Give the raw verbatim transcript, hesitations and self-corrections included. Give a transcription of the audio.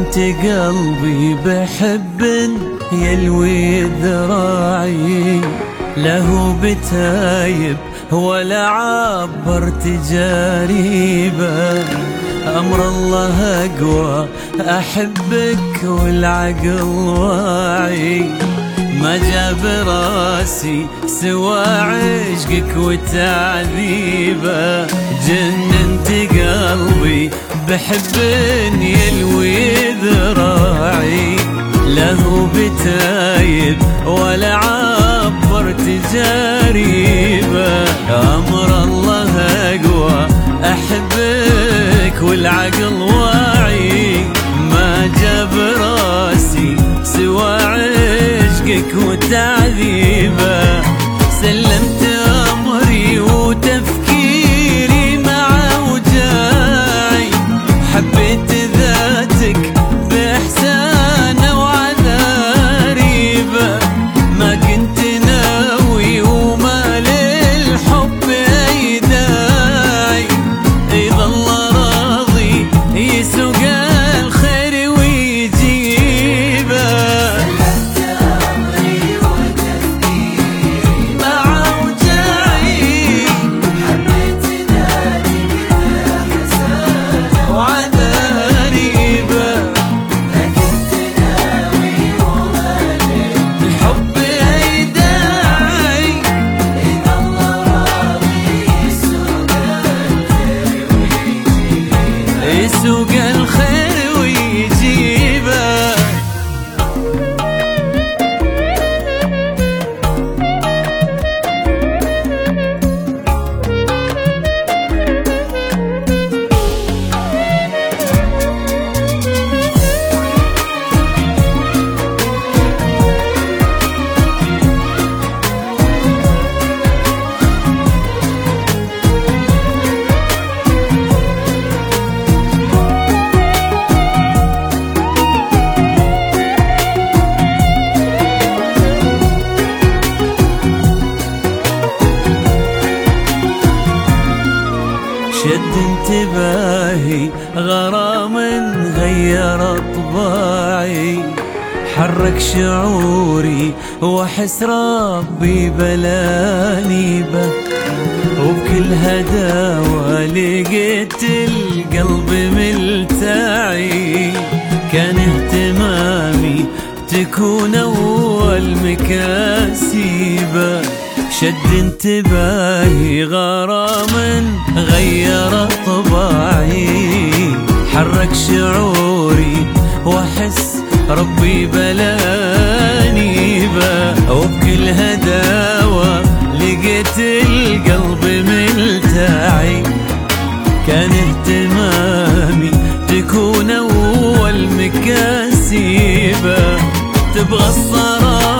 انت قلبي بحب يلوي ذراعي، له بتايب ولا عبر تجاريبه. أمر الله أقوى أحبك والعقل واعي، ما جاب راسي سوى عشقك وتعذيبه. جننت قلبي بحب يلوي ذراعي، له بتايب ولا عبر تجاريبه. أمر الله أقوى أحبك والعقل واعي، ما جاب راسي سوى عشقك وتعذيبه. سلمت أمري وتفكيري مع وجاعي، حبيت ذاتك بإحسانه وعذاريبه. ما كنت ناوي وما للحب أي داعي، يظل راضي يسوق الخير ويجيبه. سلمت أمري وتفكيري مع وجاعي، حبيت ذاتك بإحسانه وعذاريبه. ما كنت ناوي وما للحب أي داعي، يظل راضي يسوق الخير ويجيبه. يسوق الخير ويجيبه. شد انتباهي غرام غير طباعي، حرك شعوري واحس ربي بلاني به. وبكل هداوة لقيت القلب ملتعي، كان اهتمامي تكون أول مكاسبه. شد انتباهي غرام غير طباعي، حرك شعوري واحس ربي بلاني به. وبكل هداوة لقيت القلب ملتعي، كان اهتمامي تكون أول مكاسبه. تبغى الصراحة